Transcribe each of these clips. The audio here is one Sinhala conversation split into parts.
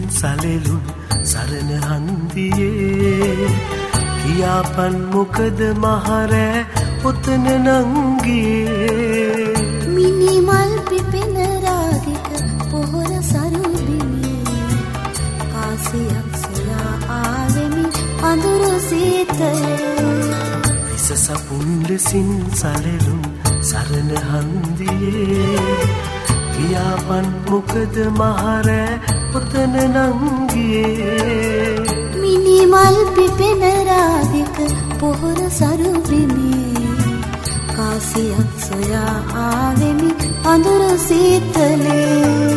සලෙලුන් සරණ හන්දියේ කියාපන් මොකද මහරෑ ඔතන නංගියේ මිනි මල් පිපෙන රාගික පොහොර සරුබිමේ කාසියක් සොයා ආවෙමි අඳුරු සීතලේ විස සපුන් ලෙසින් සලෙලුන් සරණ හන්දියේ කියාපන් මොකද මහරෑ ඔතන නංගියේ මිනි මල් පිපෙන රාගික පොහොර සරුබිමේ කාසියක් සොයා ආවෙමි අඳුරු සීතලේ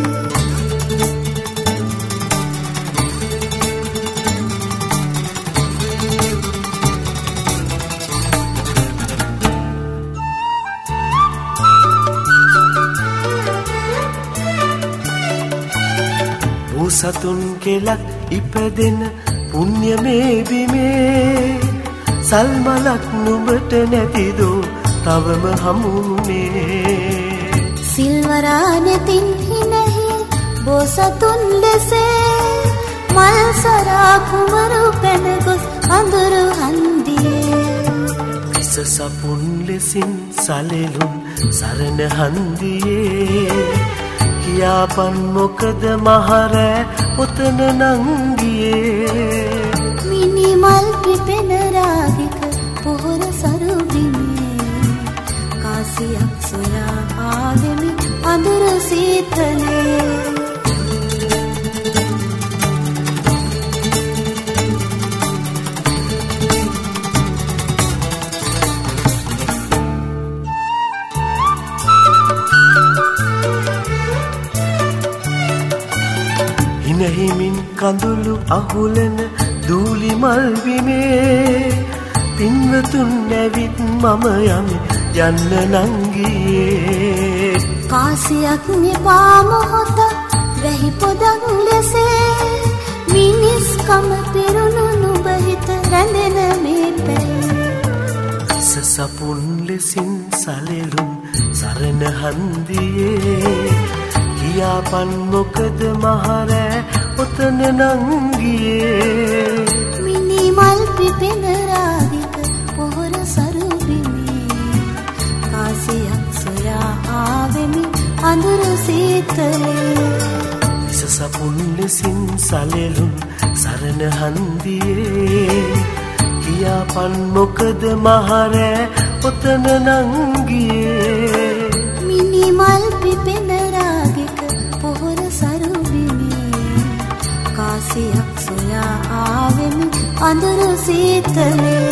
සතුන් කෙලක් ඉපදෙන පුණ්‍ය මේ බිමේ සල්මලක් නුඹට නැතිදෝ තවම හමුනේ සිල්වරා නැතින් හිනෙහි බෝසතුන් ලෙසේ මල් සරා කුමරු පැන ගොස් අඳුරු හන්දියේ විස සපුන් ලෙසින් සලෙලුන් සරණ හන්දියේ කියාපන් මොකද මහරෑ ඔතන නංගියේ මිනි මල් පිපෙන රාගික පොහොර සරුබිමේ කාසියක් සොයා ආවෙමි අඳුරු සීතලේ හිමින් කඳුළු අහුලන දූලි මල් බිමේ පින්වතුන් නැවිත් මම යමි යන්න නංගියේ කාසියක් නිපා මොහොත වැහි පොදක් ලෙසේ මිනිස්කම පිරුණු නුඹ හිත රැඳෙන මේ පැය සසපුන් ලෙසින් සලෙලුන් සරණ හන්දියේ කියාපන් මොකද මහරෑ ඔතන නංගියේ මිනි මල් පිපෙන රාගික පොහොර සරුබිමේ කාසියක් සොයා ආවෙමි අඳුරු සීතලේ සසපුන් ලෙසින් සලෙලුන් සරණ හන්දියේ කියාපන් මොකද මහරෑ ඔතන නංගියේ මිනි මල් පිපෙන රාගික පොහොර සරුබිමේ කාසියක් සොයා ආවෙමි අඳුරු සීතලේ